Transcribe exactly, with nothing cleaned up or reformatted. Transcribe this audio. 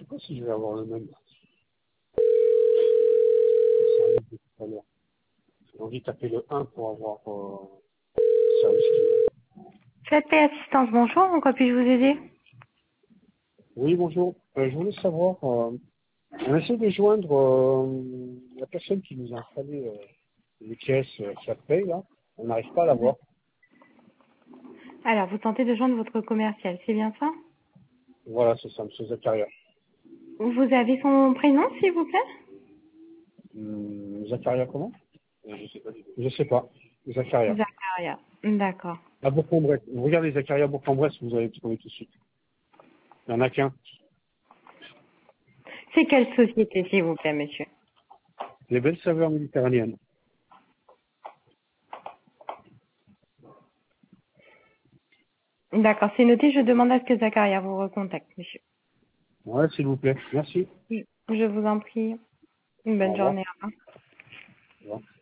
sais pas si je vais avoir le même. Tout à l'heure. J'ai envie de taper le un pour avoir euh, service client. Faites paix assistance, bonjour, en quoi puis-je vous aider? Oui, bonjour. Euh, je voulais savoir, euh, on essaie de joindre euh, la personne qui nous a installé euh, les pièces euh, qui a payé, là. On n'arrive pas à la voir. Alors, vous tentez de joindre votre commercial, c'est bien ça? Voilà, c'est ça, M. Zakaria. Vous avez son prénom, s'il vous plaît? Hum, Zakaria comment? Euh, Je sais pas. Je sais pas. Zakaria. Zacharia. D'accord. À Bourg-en-Bresse. Vous regardez Zakaria Bourg-en-Bresse, vous allez trouver tout de suite. Il n'y en a qu'un. C'est quelle société, s'il vous plaît, monsieur? Les belles saveurs méditerranéennes. D'accord, c'est noté, je demande à ce que Zacharia vous recontacte, monsieur. Ouais, s'il vous plaît. Merci. Je je vous en prie. Une Au bonne revoir. journée. Au revoir. Au revoir.